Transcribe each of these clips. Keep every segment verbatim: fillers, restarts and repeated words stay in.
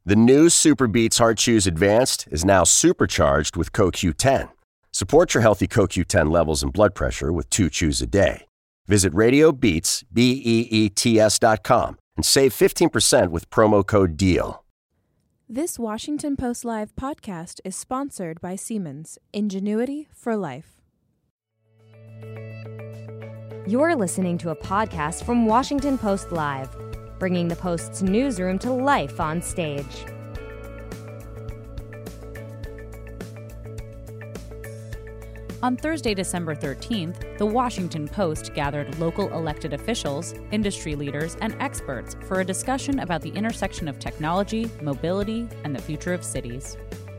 The new Super Beats Heart Chews Advanced is now supercharged with C O Q ten. Support your healthy C O Q ten levels and blood pressure with two chews a day. Visit RadioBeats, B E E T S dot com and save fifteen percent with promo code DEAL. This Washington Post Live podcast is sponsored by Siemens, Ingenuity for Life. You're listening to a podcast from Washington Post Live, bringing the Post's newsroom to life on stage. On Thursday, December thirteenth, the Washington Post gathered local elected officials, industry leaders, and experts for a discussion about the intersection of technology, mobility, and the future of cities.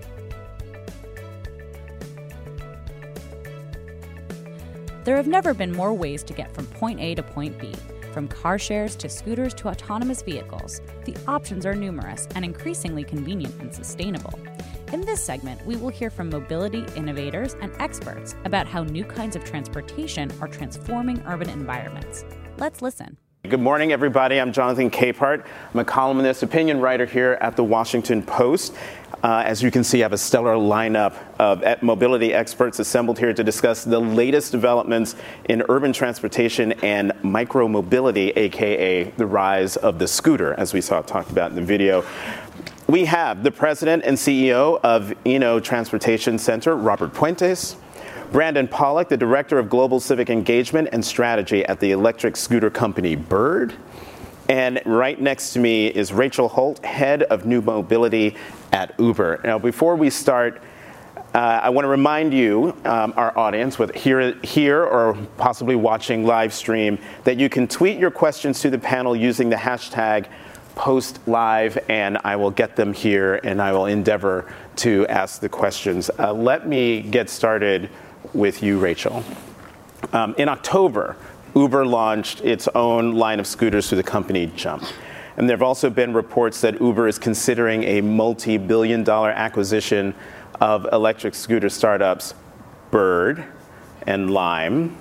There have never been more ways to get from point A to point B. From car shares to scooters to autonomous vehicles, the options are numerous and increasingly convenient and sustainable. In this segment, we will hear from mobility innovators and experts about how new kinds of transportation are transforming urban environments. Let's listen. Good morning, everybody. I'm Jonathan Capehart. I'm a columnist, opinion writer here at the Washington Post. Uh, as you can see, I have a stellar lineup of mobility experts assembled here to discuss the latest developments in urban transportation and micro-mobility, aka the rise of the scooter, as we saw talked about in the video. We have the president and C E O of Eno Transportation Center, Robert Puentes; Brandon Pollock, the director of global civic engagement and strategy at the electric scooter company Bird; and right next to me is Rachel Holt, head of new mobility at Uber. Now, before we start, uh, I want to remind you, um, our audience, whether here, here or possibly watching live stream, that you can tweet your questions to the panel using the hashtag PostLive, and I will get them here, and I will endeavor to ask the questions. Uh, let me get started with you, Rachel. Um, in October, Uber launched its own line of scooters through the company Jump. And there have also been reports that Uber is considering a multi-billion dollar acquisition of electric scooter startups Bird and Lime.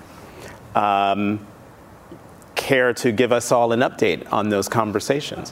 Um, care to give us all an update on those conversations?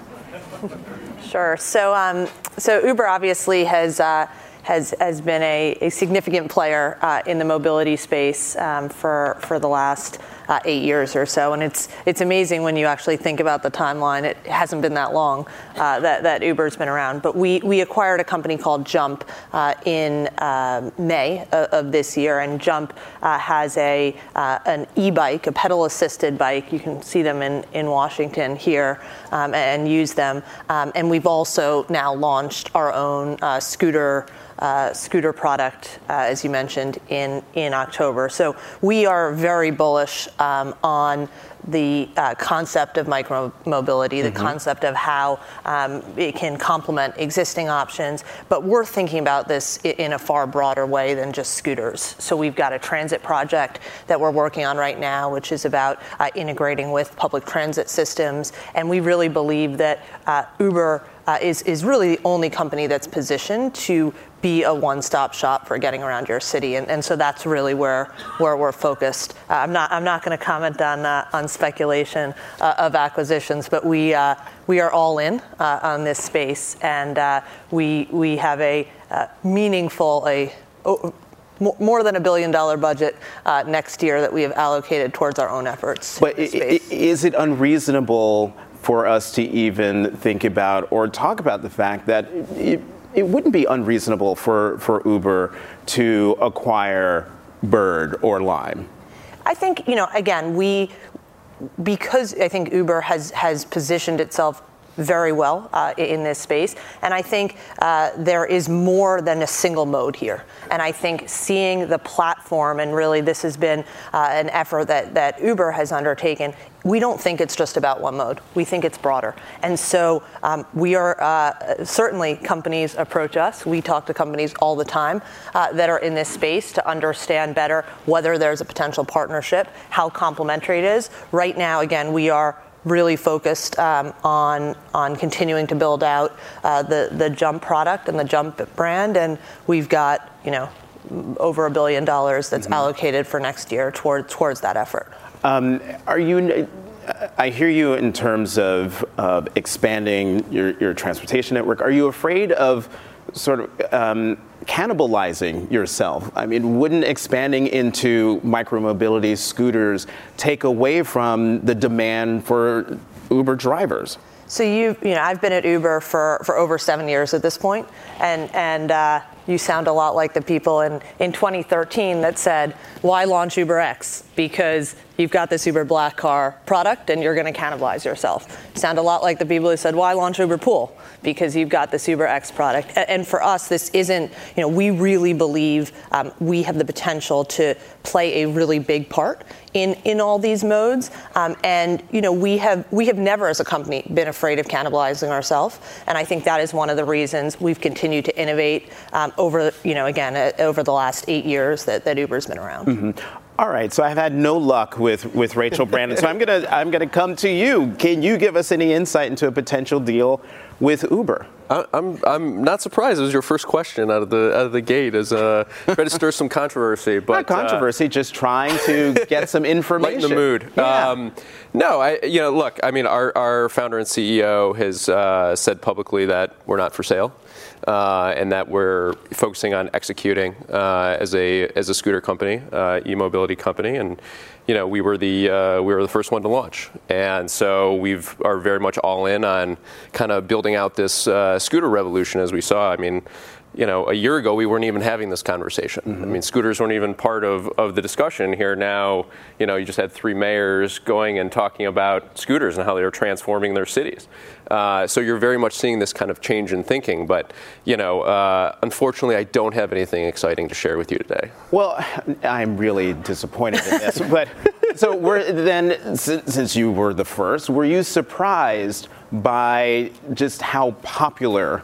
Sure. So, um, so Uber obviously has uh, has has been a, a significant player uh, in the mobility space um, for for the last uh, eight years or so, and it's it's amazing when you actually think about the timeline. It hasn't been that long uh, that that Uber's been around. But we we acquired a company called Jump uh, in uh, May of, of this year, and Jump uh, has a uh, an e-bike, a pedal-assisted bike. You can see them in in Washington here um, and use them. Um, and we've also now launched our own uh, scooter. Uh, scooter product, uh, as you mentioned, in, in October. So we are very bullish um, on the uh, concept of micro-mobility, the mm-hmm. concept of how um, it can complement existing options, but we're thinking about this in a far broader way than just scooters. So we've got a transit project that we're working on right now, which is about uh, integrating with public transit systems, and we really believe that uh, Uber uh, is, is really the only company that's positioned to be a one-stop shop for getting around your city, and, and so that's really where where we're focused. Uh, I'm not I'm not going to comment on uh, on speculation uh, of acquisitions, but we uh, we are all in uh, on this space, and uh, we we have a uh, meaningful a. Oh, more than a billion dollar budget uh, next year that we have allocated towards our own efforts. But is it unreasonable for us to even think about or talk about the fact that it, it wouldn't be unreasonable for, for Uber to acquire Bird or Lime? I think, you know, again, we, because I think Uber has, has positioned itself very well uh, in this space, and I think uh, there is more than a single mode here. And I think seeing the platform, and really this has been uh, an effort that, that Uber has undertaken, we don't think it's just about one mode. We think it's broader. And so um, we are, uh, certainly companies approach us. We talk to companies all the time uh, that are in this space to understand better whether there's a potential partnership, how complementary it is. Right now, again, we are really focused um, on on continuing to build out uh, the the Jump product and the Jump brand, and we've got, you know, over a billion dollars that's mm-hmm. allocated for next year toward towards that effort. Um, are you I hear you in terms of, of expanding your, your transportation network. Are you afraid of sort of um, cannibalizing yourself? I mean, wouldn't expanding into micromobility scooters take away from the demand for Uber drivers? So you, you know, I've been at Uber for, for over seven years at this point, and and uh, you sound a lot like the people in, in twenty thirteen that said, why launch UberX? Because you've got this Uber Black Car product and you're going to cannibalize yourself. Sound a lot like the people who said, why launch Uber Pool? Because you've got this UberX product. And for us, this isn't, you know, we really believe um, we have the potential to play a really big part in, in all these modes. Um, and, you know, we have we have never as a company been afraid of cannibalizing ourselves. And I think that is one of the reasons we've continued to innovate um, over, you know, again, uh, over the last eight years that, that Uber's been around. Mm-hmm. All right, so I've had no luck with, with Rachel Brandon, so I'm gonna I'm gonna come to you. Can you give us any insight into a potential deal with Uber? I, I'm I'm not surprised. It was your first question out of the out of the gate, as uh, try to stir some controversy. But not controversy, uh, just trying to get some information. Lighten the mood. Yeah. Um, no, I you know look. I mean, our our founder and C E O has uh, said publicly that we're not for sale. Uh, and that we're focusing on executing uh, as a as a scooter company, uh, e-mobility company, and you know we were the uh, we were the first one to launch, and so we've are very much all in on kind of building out this uh, scooter revolution as we saw. I mean, you know, a year ago we weren't even having this conversation. Mm-hmm. I mean, scooters weren't even part of, of the discussion here. Now, you know, you just had three mayors going and talking about scooters and how they were transforming their cities. Uh, so you're very much seeing this kind of change in thinking. But, you know, uh, unfortunately, I don't have anything exciting to share with you today. Well, I'm really disappointed in this. But so we're then, since, since you were the first, were you surprised by just how popular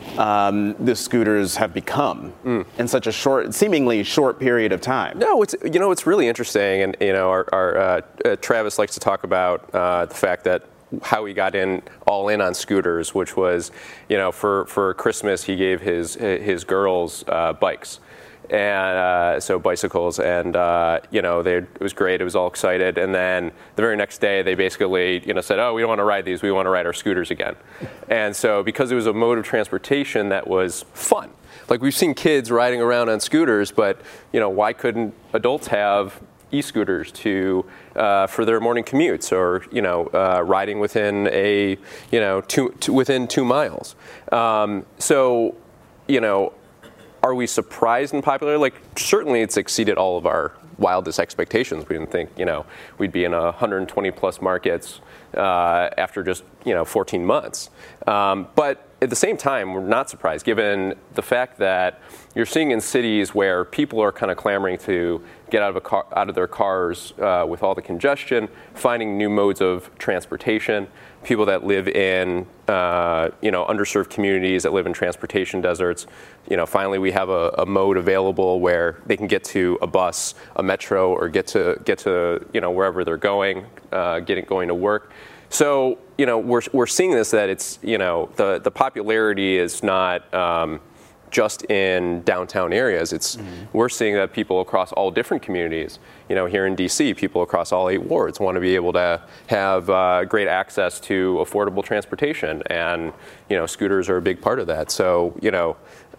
Um, the scooters have become mm. in such a short, seemingly short period of time? No, it's you know it's really interesting, and you know our, our uh, uh, Travis likes to talk about uh, the fact that how he got in all in on scooters, which was you know for, for Christmas he gave his his girls uh, bikes. And uh, so bicycles, and uh, you know, they, it was great. It was all excited, and then the very next day, they basically, you know, said, "Oh, we don't want to ride these. We want to ride our scooters again." And so, because it was a mode of transportation that was fun, like we've seen kids riding around on scooters, but you know, why couldn't adults have e-scooters to uh, for their morning commutes, or you know, uh, riding within a, you know, two, two within two miles? Um, so, you know. Are we surprised and popular? Like, certainly it's exceeded all of our wildest expectations. We didn't think, you know, we'd be in one hundred twenty plus markets uh, after just, you know, fourteen months. Um, but at the same time, we're not surprised, given the fact that you're seeing in cities where people are kind of clamoring to get out of a car, out of their cars uh, with all the congestion, finding new modes of transportation. People that live in, uh, you know, underserved communities that live in transportation deserts, you know, finally we have a, a mode available where they can get to a bus, a metro, or get to get to, you know, wherever they're going, uh, getting going to work. So, you know, we're we're seeing this, that it's, you know, the the popularity is not um, just in downtown areas. It's mm-hmm. We're seeing that people across all different communities, you know, here in D C, people across all eight wards want to be able to have uh, great access to affordable transportation, and you know, scooters are a big part of that. So, you know,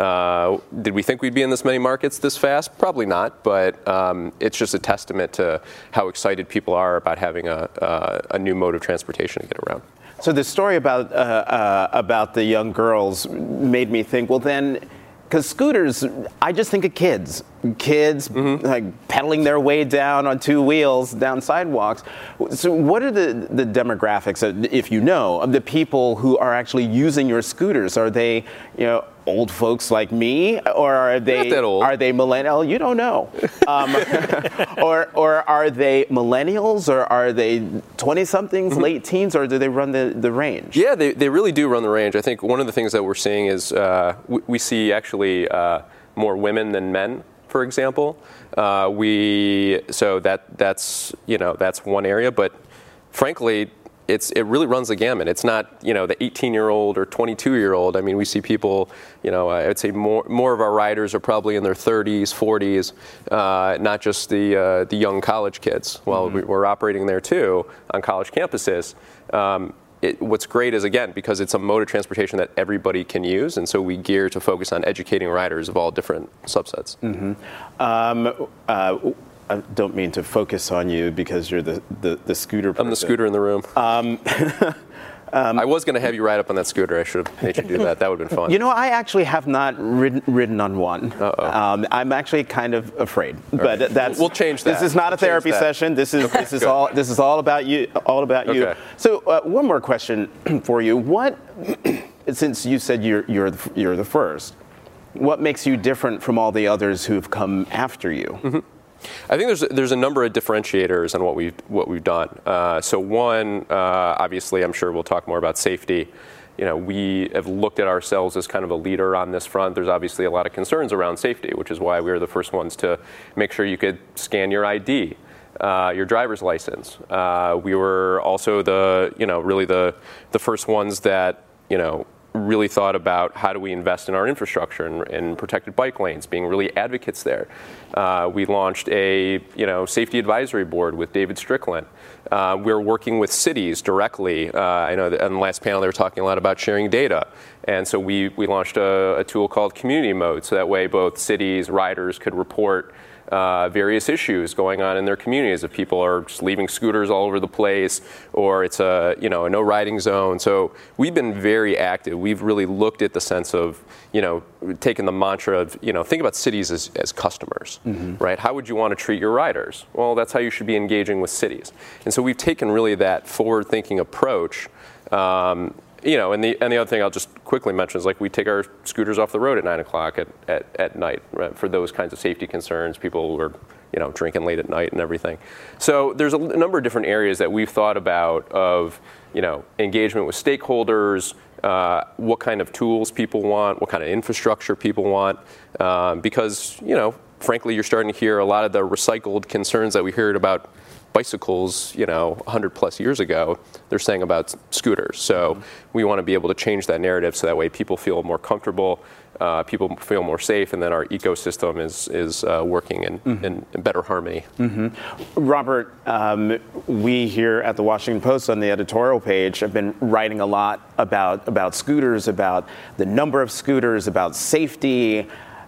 uh, did we think we'd be in this many markets this fast? Probably not, but um, it's just a testament to how excited people are about having a, uh, a new mode of transportation to get around. So the story about uh, uh, about the young girls made me think, well then, because scooters, I just think of kids. Kids mm-hmm. like pedaling their way down on two wheels down sidewalks. So what are the, the demographics, if you know, of the people who are actually using your scooters? Are they, you know, old folks like me, or are they Not that old. Are they millennial? You don't know. Um, or or are they millennials, or are they twenty-somethings, mm-hmm. late teens, or do they run the, the range? Yeah, they, they really do run the range. I think one of the things that we're seeing is uh, we, we see actually uh, more women than men, for example. Uh, we so that that's you know that's one area, but frankly, it's it really runs the gamut. It's not, you know, the eighteen-year-old or twenty-two-year-old. I mean, we see people, you know, I would say more more of our riders are probably in their thirties, forties, uh, not just the uh, the young college kids. Well, mm-hmm. we, we're operating there too on college campuses. Um, It, what's great is, again, because it's a mode of transportation that everybody can use, and so we gear to focus on educating riders of all different subsets. Mm-hmm. Um, uh, I don't mean to focus on you because you're the, the, the scooter person. I'm the scooter in the room. Um, Um, I was going to have you ride up on that scooter. I should have made you do that. That would have been fun. You know, I actually have not ridden, ridden on one. Um, I'm actually kind of afraid, but right. that's we'll change that. This is not we'll a therapy session. This is this is all this is all about you. All about you. Okay. So, uh, one more question for you. What, since you said you're you're the, you're the first, what makes you different from all the others who've come after you? Mm-hmm. I think there's there's a number of differentiators on what we've what we've done. Uh, so one, uh, obviously, I'm sure we'll talk more about safety. You know, we have looked at ourselves as kind of a leader on this front. There's obviously a lot of concerns around safety, which is why we were the first ones to make sure you could scan your I D, uh, your driver's license. Uh, we were also the you know really the the first ones that you know. really thought about how do we invest in our infrastructure and, and protected bike lanes, being really advocates there. Uh, we launched a you know safety advisory board with David Strickland. Uh, we're working with cities directly. Uh, I know that on the last panel they were talking a lot about sharing data. And so we, we launched a, a tool called Community Mode, so that way both cities, riders could report Uh, various issues going on in their communities. If people are just leaving scooters all over the place, or it's a you know a no riding zone. So we've been very active. We've really looked at the sense of you know taking the mantra of you know think about cities as, as customers, mm-hmm. right? How would you want to treat your riders? Well, that's how you should be engaging with cities. And so we've taken really that forward-thinking approach. Um, You know, and the and the other thing I'll just quickly mention is like we take our scooters off the road at nine o'clock at, at, at night, right, for those kinds of safety concerns. People who are, you know, drinking late at night and everything. So there's a, a number of different areas that we've thought about of, you know, engagement with stakeholders, uh, what kind of tools people want, what kind of infrastructure people want, um, because, you know, frankly, you're starting to hear a lot of the recycled concerns that we heard about bicycles, you know, one hundred plus years ago, they're saying about scooters. So mm-hmm. we want to be able to change that narrative so that way people feel more comfortable, uh, people feel more safe, and then our ecosystem is is uh, working in, mm-hmm. in, in better harmony. Mm-hmm. Robert, um, we here at the Washington Post on the editorial page have been writing a lot about, about scooters, about the number of scooters, about safety.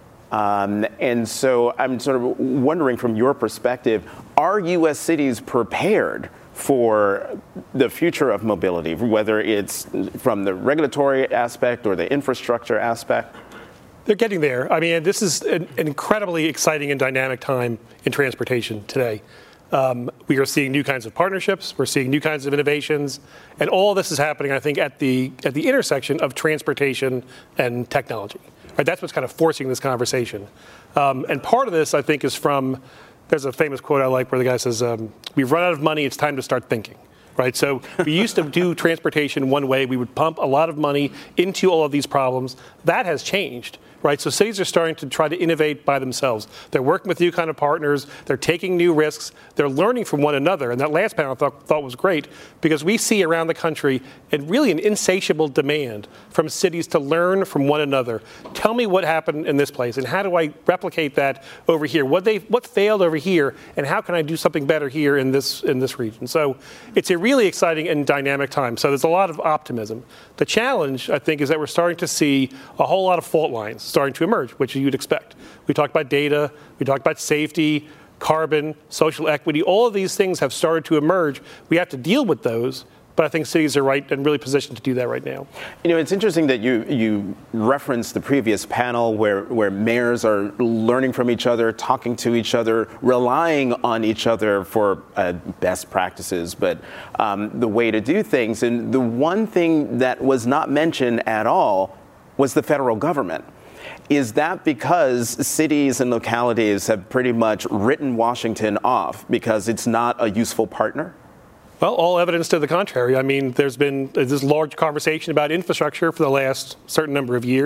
Um, and so I'm sort of wondering from your perspective, are U S cities prepared for the future of mobility, whether it's from the regulatory aspect or the infrastructure aspect? They're getting there. I mean, this is an, an incredibly exciting and dynamic time in transportation today. Um, we are seeing new kinds of partnerships. We're seeing new kinds of innovations. And all this is happening, I think, at the at the intersection of transportation and technology. Right, that's what's kind of forcing this conversation. Um, and part of this, I think, is from, there's a famous quote I like where the guy says, um, we've run out of money, it's time to start thinking. Right, so we used to do transportation one way. We would pump a lot of money into all of these problems. That has changed. Right, so cities are starting to try to innovate by themselves. They're working with new kind of partners. They're taking new risks. They're learning from one another. And that last panel I thought, thought was great because we see around the country and really an insatiable demand from cities to learn from one another. Tell me what happened in this place and how do I replicate that over here? What they what failed over here and how can I do something better here in this in this region? So it's a really exciting and dynamic time. So there's a lot of optimism. The challenge, I think, is that we're starting to see a whole lot of fault lines starting to emerge, which you'd expect. We talked about data, we talked about safety, carbon, social equity. All of these things have started to emerge. We have to deal with those, but I think cities are right and really positioned to do that right now. You know, it's interesting that you you referenced the previous panel where, where mayors are learning from each other, talking to each other, relying on each other for uh, best practices, but um, the way to do things. And the one thing that was not mentioned at all was the federal government. Is that because cities and localities have pretty much written Washington off because it's not a useful partner? Well, all evidence to the contrary. I mean, there's been this large conversation about infrastructure for the last certain number of years.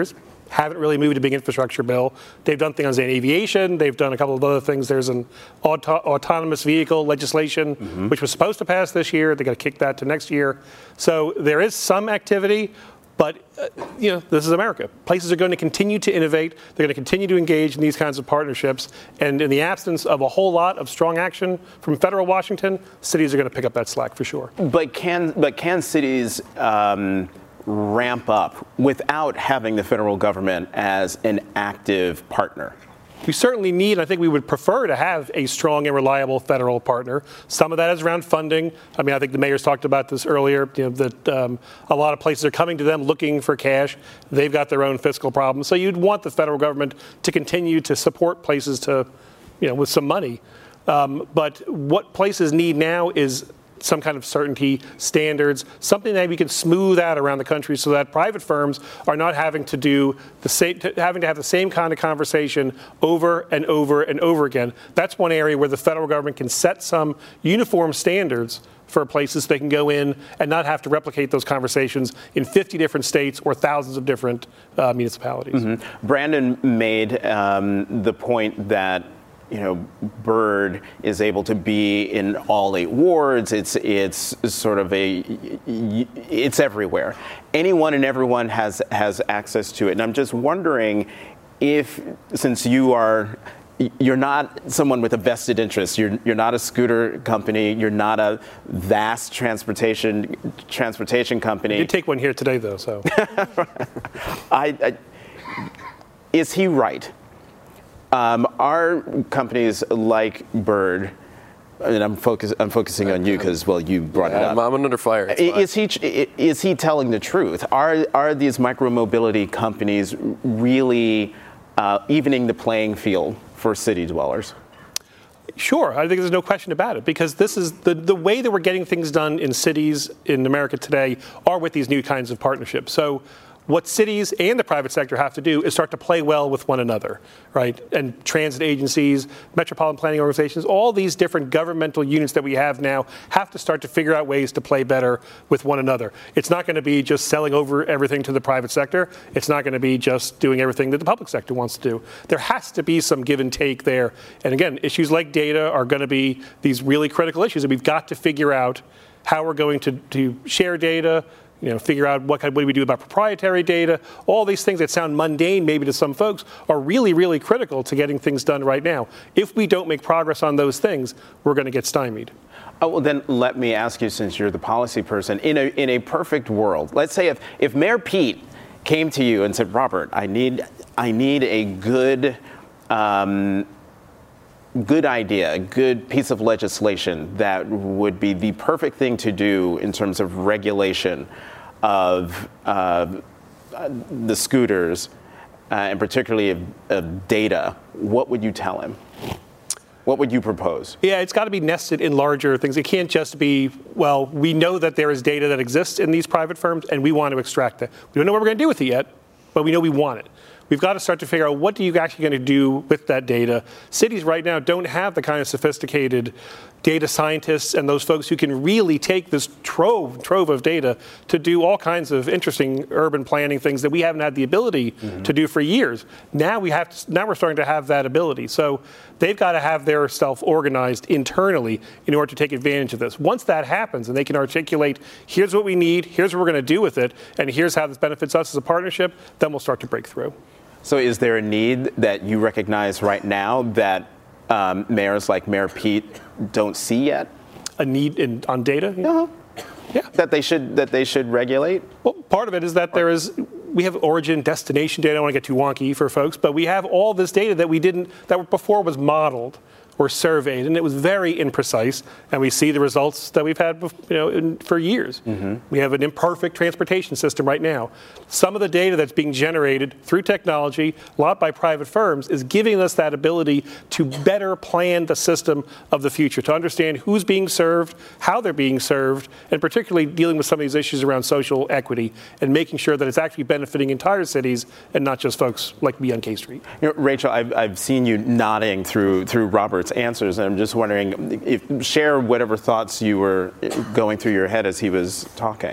haven't really moved a big infrastructure bill. They've done things in aviation. They've done a couple of other things. There's an auto- autonomous vehicle legislation, mm-hmm. which was supposed to pass this year. They got to kick that to next year. So there is some activity. But, uh, you know, this is America. Places are going to continue to innovate. They're going to continue to engage in these kinds of partnerships. And in the absence of a whole lot of strong action from federal Washington, cities are going to pick up that slack for sure. But can but can cities um, ramp up without having the federal government as an active partner? We certainly need, I think we would prefer to have a strong and reliable federal partner. Some of that is around funding. I mean, I think the mayor's talked about this earlier, you know, that um, a lot of places are coming to them looking for cash. They've got their own fiscal problems. So you'd want the federal government to continue to support places to, you know, with some money. Um, but what places need now is some kind of certainty, standards, something that we can smooth out around the country so that private firms are not having to do the same, having to have the same kind of conversation over and over and over again. That's one area where the federal government can set some uniform standards for places so they can go in and not have to replicate those conversations in fifty different states or thousands of different uh, municipalities. Mm-hmm. Brandon made um, the point that you know, Byrd is able to be in all eight wards. It's it's sort of a, it's everywhere. Anyone and everyone has has access to it. And I'm just wondering if, since you are, you're not someone with a vested interest. You're you're not a scooter company. You're not a vast transportation transportation company. You did take one here today, though. So, I, I is he right? Um, are companies like Byrd, and I'm focus, I'm focusing on you because, well, you brought yeah, it up. I'm under fire. Is he is he telling the truth? Are are these micromobility companies really uh, evening the playing field for city dwellers? Sure, I think there's no question about it, because this is the, the way that we're getting things done in cities in America today are with these new kinds of partnerships. So what cities and the private sector have to do is start to play well with one another, right? And transit agencies, metropolitan planning organizations, all these different governmental units that we have now have to start to figure out ways to play better with one another. It's not going to be just selling over everything to the private sector. It's not going to be just doing everything that the public sector wants to do. There has to be some give and take there. And again, issues like data are going to be these really critical issues, and we've got to figure out how we're going to, to share data, you know, figure out what, what do we do about proprietary data. All these things that sound mundane maybe to some folks are really, really critical to getting things done right now. If we don't make progress on those things, we're going to get stymied. Oh, well, then let me ask you, since you're the policy person, in a in a perfect world, let's say if, if Mayor Pete came to you and said, Robert, I need I need a good um, good idea, a good piece of legislation that would be the perfect thing to do in terms of regulation of uh, the scooters, uh, and particularly of, of data, what would you tell him? What would you propose? Yeah, it's got to be nested in larger things. It can't just be, well, we know that there is data that exists in these private firms, and we want to extract it. We don't know what we're going to do with it yet, but we know we want it. We've got to start to figure out what are you actually going to do with that data. Cities right now don't have the kind of sophisticated data scientists and those folks who can really take this trove trove of data to do all kinds of interesting urban planning things that we haven't had the ability mm-hmm. to do for years. Now we have to, now we're starting to have that ability. So they've got to have their self organized internally in order to take advantage of this. Once that happens and they can articulate, here's what we need, here's what we're going to do with it, and here's how this benefits us as a partnership, then we'll start to break through. So is there a need that you recognize right now that um, mayors like Mayor Pete don't see yet? A need in, on data? Uh-huh. Yeah. That they should that they should regulate? Well, part of it is that there is we have origin destination data. I don't want to get too wonky for folks, but we have all this data that we didn't that before was modeled or surveyed, and it was very imprecise, and we see the results that we've had, you know, in, for years. Mm-hmm. We have an imperfect transportation system right now. Some of the data that's being generated through technology, a lot by private firms, is giving us that ability to better plan the system of the future, to understand who's being served, how they're being served, and particularly dealing with some of these issues around social equity and making sure that it's actually benefiting entire cities and not just folks like me on K Street. You know, Rachel, I've, I've seen you nodding through through Robert's answers, and I'm just wondering if share whatever thoughts you were going through your head as he was talking.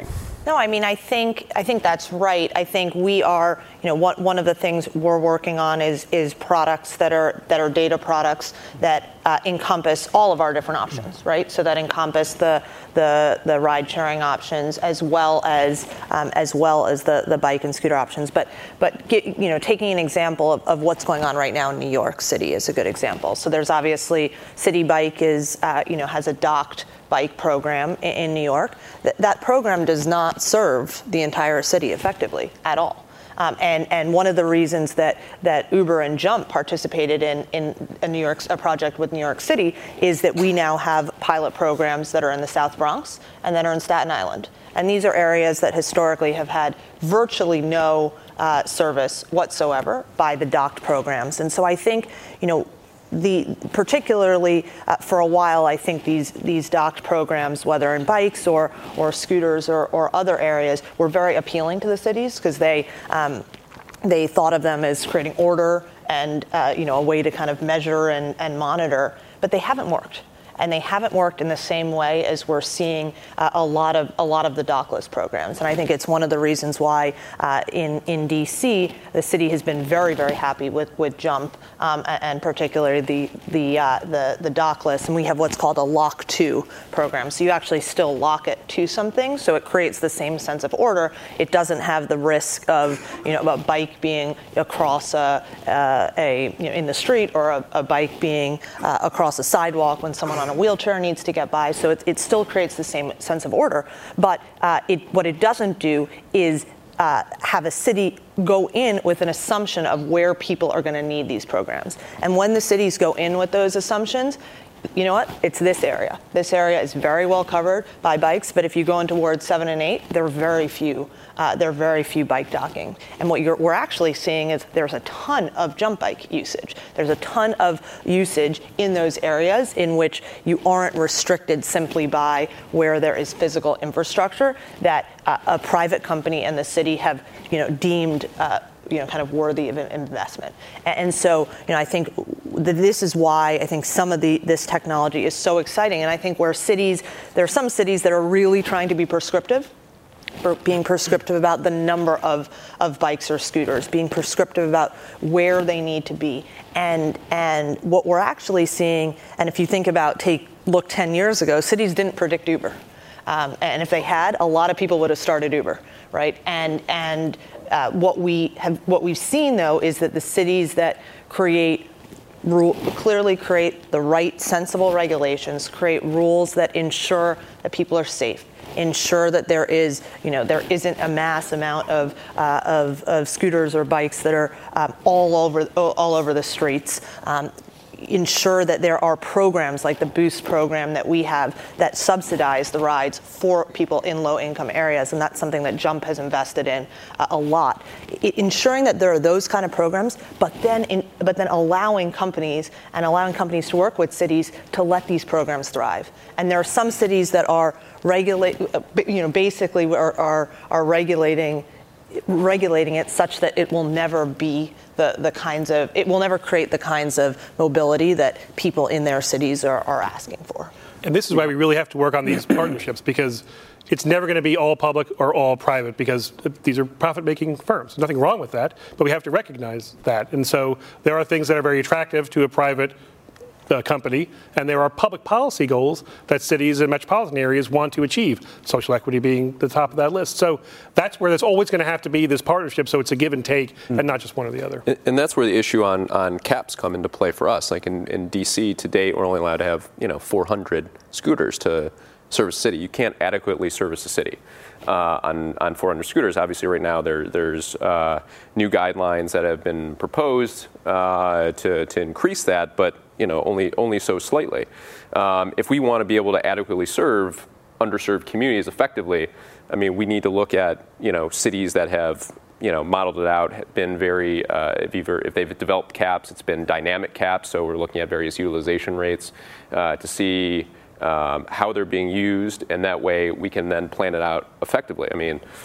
No, I mean, I think I think that's right. I think we are, you know, one one of the things we're working on is is products that are that are data products that uh, encompass all of our different options, right? So that encompass the the the ride sharing options as well as um, as well as the the bike and scooter options. But but get, you know, taking an example of, of what's going on right now in New York City is a good example. So there's obviously City Bike is uh, you know has a docked bike program in, in New York. Th- that program does not serve the entire city effectively at all. Um, and, and one of the reasons that, that Uber and Jump participated in, in a New York a project with New York City is that we now have pilot programs that are in the South Bronx and that are in Staten Island. And these are areas that historically have had virtually no uh, service whatsoever by the docked programs. And so I think, you know, The, particularly uh, for a while, I think these these docked programs, whether in bikes or or scooters or, or other areas, were very appealing to the cities because they um, they thought of them as creating order and uh, you know a way to kind of measure and, and monitor, but they haven't worked. And they haven't worked in the same way as we're seeing uh, a lot of a lot of the dockless programs. And I think it's one of the reasons why uh, in in D C the city has been very very happy with with Jump um, and particularly the the uh, the the dockless. And we have what's called a lock to program. So you actually still lock it to something, so it creates the same sense of order. It doesn't have the risk of you know a bike being across a, uh, a you know in the street or a, a bike being uh, across a sidewalk when someone on a wheelchair needs to get by, so it, it still creates the same sense of order. But uh, it, what it doesn't do is uh, have a city go in with an assumption of where people are going to need these programs. And when the cities go in with those assumptions, you know what? It's this area. This area is very well covered by bikes, but if you go into Ward seven and eight, there are very few. Uh, there are very few bike docking. And what you're, we're actually seeing is there's a ton of Jump Bike usage. There's a ton of usage in those areas in which you aren't restricted simply by where there is physical infrastructure that uh, a private company and the city have, you know, deemed uh, you know, kind of worthy of investment. And so, you know, I think that this is why I think some of the this technology is so exciting. And I think where cities, there are some cities that are really trying to be prescriptive, for being prescriptive about the number of, of bikes or scooters, being prescriptive about where they need to be. And and what we're actually seeing, and if you think about, take look ten years ago, cities didn't predict Uber. Um, and if they had, a lot of people would have started Uber, right? And and uh, what we have, what we've seen though, is that the cities that create rule, clearly create the right, sensible regulations, create rules that ensure that people are safe, ensure that there is, you know, there isn't a mass amount of uh, of, of scooters or bikes that are um, all over all over the streets. Um, ensure that there are programs like the Boost program that we have that subsidize the rides for people in low-income areas, and that's something that Jump has invested in uh, a lot. I, ensuring that there are those kind of programs, but then in, but then allowing companies and allowing companies to work with cities to let these programs thrive. And there are some cities that are regulate, you know, basically are are, are regulating. regulating it such that it will never be the, the kinds of, it will never create the kinds of mobility that people in their cities are, are asking for. And this is why we really have to work on these partnerships, because it's never going to be all public or all private, because these are profit-making firms. Nothing wrong with that, but we have to recognize that. And so there are things that are very attractive to a private Uh, company, and there are public policy goals that cities and metropolitan areas want to achieve, social equity being the top of that list. So that's where there's always going to have to be this partnership, so it's a give and take mm. and not just one or the other. And, and that's where the issue on, on caps come into play for us. Like in, in D C to date, we're only allowed to have, you know, four hundred scooters to service the city. You can't adequately service the city uh, on, on four hundred scooters. Obviously, right now there, there's uh, new guidelines that have been proposed uh, to, to increase that, but you know, only only so slightly. Um, if we want to be able to adequately serve underserved communities effectively, I mean, we need to look at, you know, cities that have, you know, modeled it out, have been very, uh, if, either, if they've developed caps, it's been dynamic caps, so we're looking at various utilization rates uh, to see um, how they're being used, and that way we can then plan it out effectively. I mean,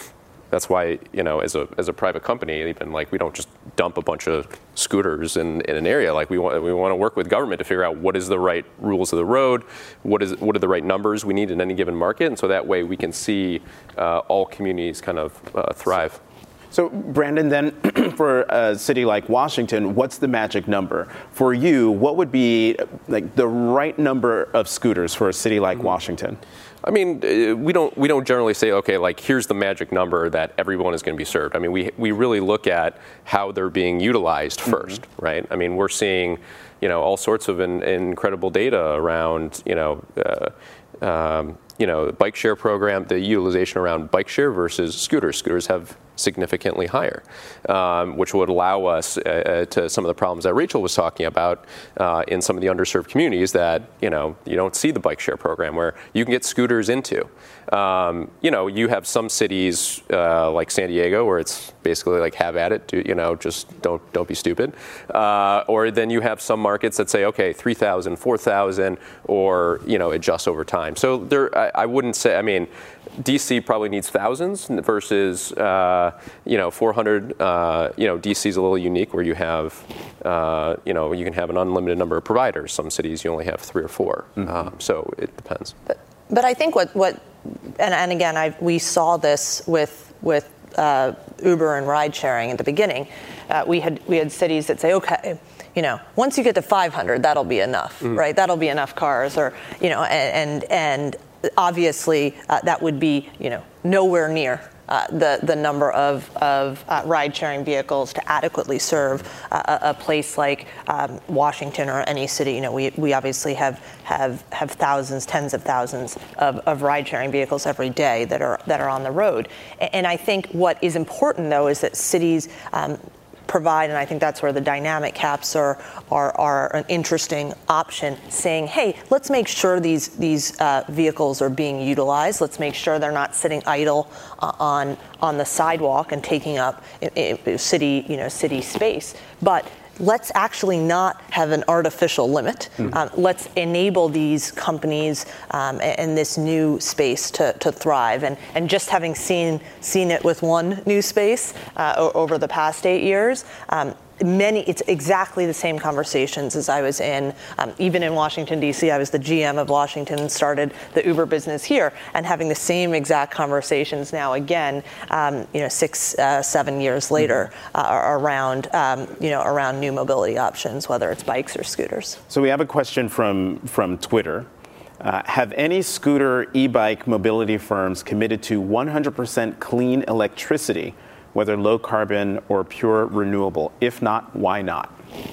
that's why, you know, as a as a private company, even like we don't just dump a bunch of scooters in, in an area. Like we want we want to work with government to figure out what is the right rules of the road, what is what are the right numbers we need in any given market, and so that way we can see uh, all communities kind of uh, thrive. So, Brandon, then for a city like Washington, what's the magic number? For you, what would be like the right number of scooters for a city like mm-hmm. Washington? I mean, we don't we don't generally say, okay, like here's the magic number that everyone is going to be served. I mean, we we really look at how they're being utilized first, mm-hmm. right? I mean, we're seeing, you know, all sorts of in, incredible data around, you know, uh, um, you know, the bike share program, the utilization around bike share versus scooters. Scooters have significantly higher, um, which would allow us uh, to some of the problems that Rachel was talking about uh, in some of the underserved communities that, you know, you don't see the bike share program where you can get scooters into. Um, you know, you have some cities uh, like San Diego where it's basically like have at it, do, you know, just don't don't be stupid. Uh, or then you have some markets that say, okay, three thousand, four thousand, or, you know, adjust over time. So there, I, I wouldn't say, I mean, D C probably needs thousands versus, uh, you know, four hundred. Uh, you know, D C is a little unique where you have, uh, you know, you can have an unlimited number of providers. Some cities you only have three or four. Mm-hmm. Um, so it depends. But, but I think what, what and, and again, I, we saw this with with uh, Uber and ride sharing at the beginning. Uh, we had we had cities that say, okay, you know, once you get to five hundred, that'll be enough, mm-hmm. right? That'll be enough cars, or you know, and and. and obviously, uh, that would be, you know, nowhere near uh, the the number of of uh, ride-sharing vehicles to adequately serve uh, a, a place like um, Washington or any city. You know, we we obviously have have have thousands, tens of thousands of, of ride-sharing vehicles every day that are that are on the road. And, and I think what is important though is that cities Um, provide, and I think that's where the dynamic caps are are, are an interesting option, saying, hey, let's make sure these these uh, vehicles are being utilized. Let's make sure they're not sitting idle uh, on on the sidewalk and taking up I- I city you know city space. But let's actually not have an artificial limit. Mm-hmm. Um, let's enable these companies um, and, and this new space to, to thrive. And, and just having seen seen it with one new space uh, o- over the past eight years, um, many it's exactly the same conversations as I was in, um, even in Washington, D C. I was the G M of Washington and started the Uber business here, and having the same exact conversations now again, um, you know, six, uh, seven years later, uh, around, um, you know, around new mobility options, whether it's bikes or scooters. So we have a question from, from Twitter. Uh, have any scooter, e-bike mobility firms committed to one hundred percent clean electricity, whether low carbon or pure renewable? If not, why not?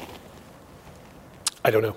I don't know.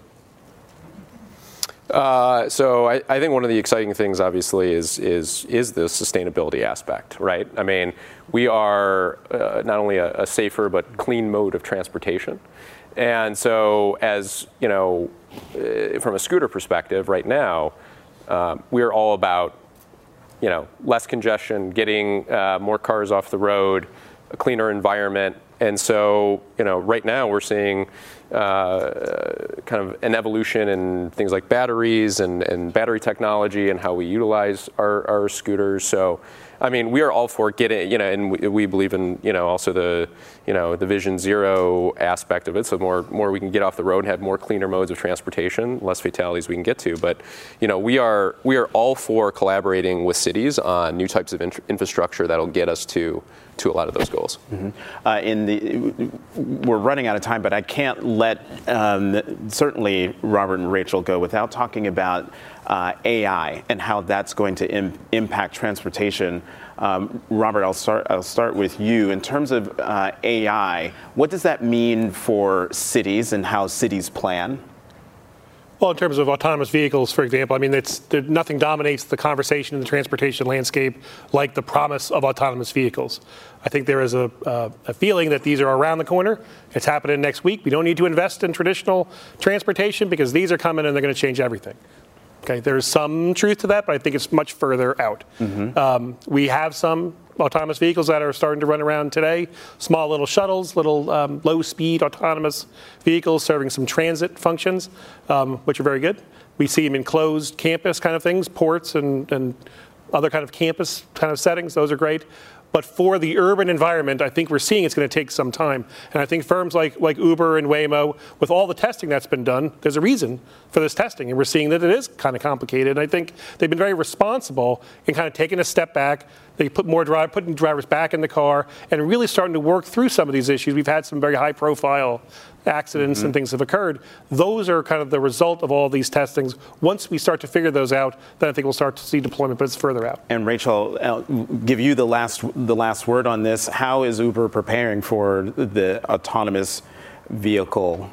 Uh, so I, I think one of the exciting things, obviously, is is is the sustainability aspect, right? I mean, we are uh, not only a, a safer but clean mode of transportation, and so as you know, uh, from a scooter perspective, right now, uh, we are all about, you know, less congestion, getting uh, more cars off the road, a cleaner environment. And so, you know, right now we're seeing uh, kind of an evolution in things like batteries and, and battery technology and how we utilize our, our scooters. So, I mean, we are all for getting, you know, and we, we believe in, you know, also the, you know, the Vision Zero aspect of it. So more, more we can get off the road and have more cleaner modes of transportation, less fatalities we can get to. But, you know, we are we are all for collaborating with cities on new types of in- infrastructure that'll get us to to a lot of those goals. Mm-hmm. Uh, in the, we're running out of time, but I can't let um, certainly Robert and Rachel go without talking about uh, A I and how that's going to im- impact transportation. Um, Robert, I'll start. I'll start with you. In terms of uh, A I, what does that mean for cities and how cities plan? Well, in terms of autonomous vehicles, for example, I mean, it's there, nothing dominates the conversation in the transportation landscape like the promise of autonomous vehicles. I think there is a, uh, a feeling that these are around the corner. It's happening next week. We don't need to invest in traditional transportation because these are coming and they're going to change everything. Okay, there's some truth to that, but I think it's much further out. Mm-hmm. Um, we have some autonomous vehicles that are starting to run around today, small little shuttles, little um, low-speed autonomous vehicles serving some transit functions, um, which are very good. We see them in closed campus kind of things, ports and, and other kind of campus kind of settings. Those are great. But for the urban environment, I think we're seeing it's going to take some time. And I think firms like, like Uber and Waymo, with all the testing that's been done, there's a reason for this testing. And we're seeing that it is kind of complicated. And I think they've been very responsible in kind of taking a step back. They put more drive, putting drivers back in the car and really starting to work through some of these issues. We've had some very high profile accidents mm-hmm. and things have occurred. Those are kind of the result of all these testings. Once we start to figure those out, then I think we'll start to see deployment, but it's further out. And Rachel, I'll give you the last the last word on this. How is Uber preparing for the autonomous vehicle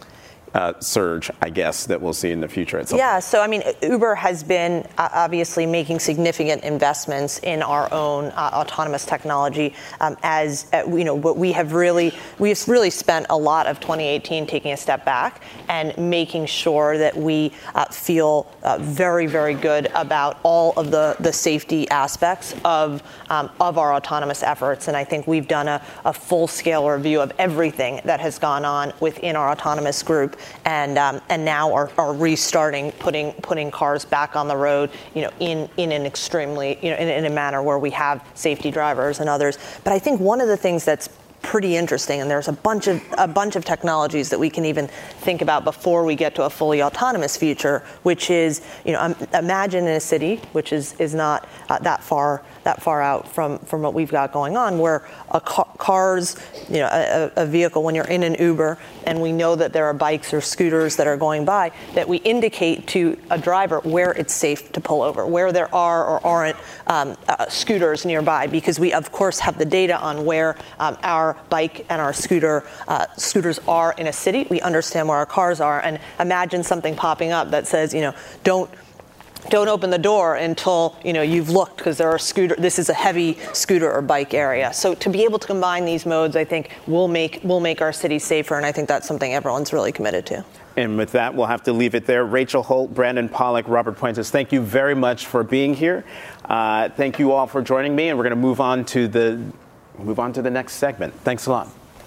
Uh, surge, I guess, that we'll see in the future? At some yeah, point. so I mean, Uber has been uh, obviously making significant investments in our own uh, autonomous technology. Um, as uh, you know, what we have really, we've really spent a lot of twenty eighteen taking a step back and making sure that we uh, feel uh, very, very good about all of the, the safety aspects of um, of our autonomous efforts. And I think we've done a, a full-scale review of everything that has gone on within our autonomous group. And um, and now are, are restarting putting putting cars back on the road, you know, in, in an extremely, you know, in, in a manner where we have safety drivers and others. But I think one of the things that's pretty interesting, and there's a bunch of a bunch of technologies that we can even think about before we get to a fully autonomous future, which is, you know, um, imagine in a city, which is is not uh, that far that far out from, from what we've got going on, where a car, cars, you know, a, a vehicle, when you're in an Uber, and we know that there are bikes or scooters that are going by, that we indicate to a driver where it's safe to pull over, where there are or aren't um, uh, scooters nearby, because we, of course, have the data on where um, our bike and our scooter uh, scooters are in a city. We understand where our cars are, and imagine something popping up that says, you know, don't Don't open the door until, you know, you've looked, because there are scooter. This is a heavy scooter or bike area. So to be able to combine these modes, I think will make will make our city safer, and I think that's something everyone's really committed to. And with that, we'll have to leave it there. Rachel Holt, Brandon Pollack, Robert Puentes, thank you very much for being here. Uh, thank you all for joining me, and we're going to move on to the move on to the next segment. Thanks a lot.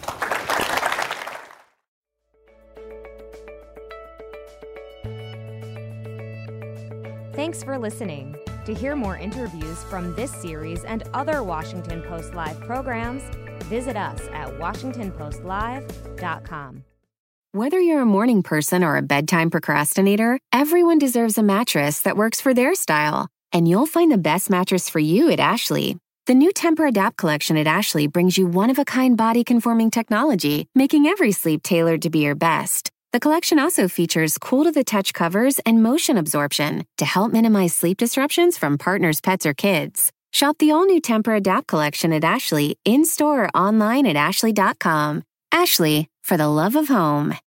Thanks for listening. To hear more interviews from this series and other Washington Post Live programs, visit us at washington post live dot com. Whether you're a morning person or a bedtime procrastinator, everyone deserves a mattress that works for their style. And you'll find the best mattress for you at Ashley. The new Tempur-Adapt collection at Ashley brings you one-of-a-kind body-conforming technology, making every sleep tailored to be your best. The collection also features cool-to-the-touch covers and motion absorption to help minimize sleep disruptions from partners, pets, or kids. Shop the all-new Tempur-Adapt collection at Ashley, in-store or online at ashley dot com. Ashley, for the love of home.